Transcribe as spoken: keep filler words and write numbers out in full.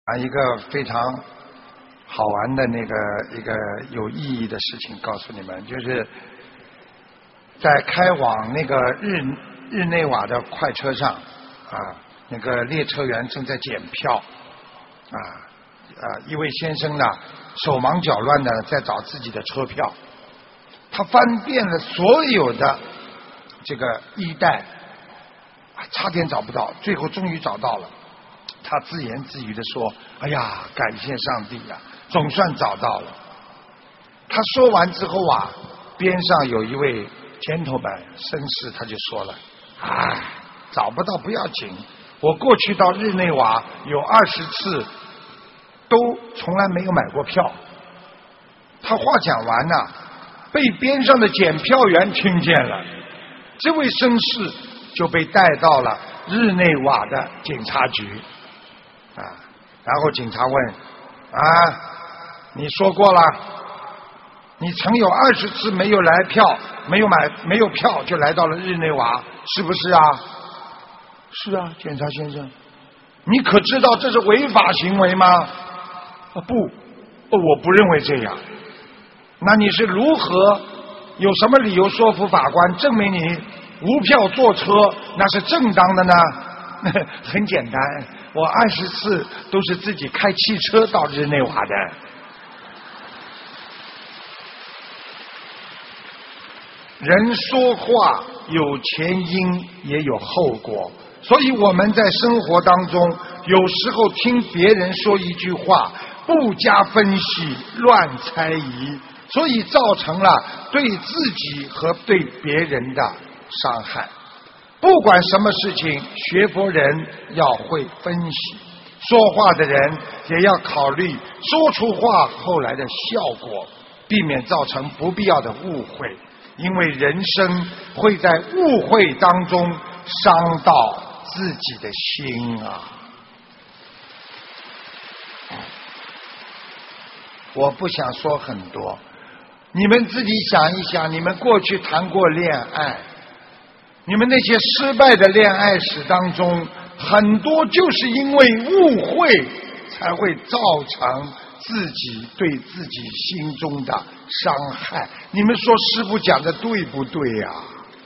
啊，一个非常好玩的那个一个有意义的事情，告诉你们，就是在开往那个日日内瓦的快车上啊，那个列车员正在检票啊啊，一位先生呢手忙脚乱的在找自己的车票，他翻遍了所有的这个衣袋，差点找不到，最后终于找到了。他自言自语地说：“哎呀，感谢上帝呀，总算找到了。”他说完之后啊，边上有一位gentleman绅士，他就说了：“哎，找不到不要紧，我过去到日内瓦有二十次，都从来没有买过票。”他话讲完呢，被边上的检票员听见了，这位绅士就被带到了日内瓦的警察局。啊，然后警察问：“啊，你说过了，你曾有二十次没有来票，没有买，没有票就来到了日内瓦，是不是啊？”“是啊，检察先生。”“你可知道这是违法行为吗？”“啊，不，我不认为这样。”“那你是如何有什么理由说服法官证明你无票坐车那是正当的呢？”“很简单，我二十次都是自己开汽车到日内瓦的。”人说话有前因也有后果，所以我们在生活当中有时候听别人说一句话不加分析乱猜疑，所以造成了对自己和对别人的伤害。不管什么事情，学佛人要会分析，说话的人也要考虑说出话后来的效果，避免造成不必要的误会，因为人生会在误会当中伤到自己的心啊。我不想说很多，你们自己想一想，你们过去谈过恋爱，你们那些失败的恋爱史当中，很多就是因为误会才会造成自己对自己心中的伤害。你们说师父讲的对不对呀？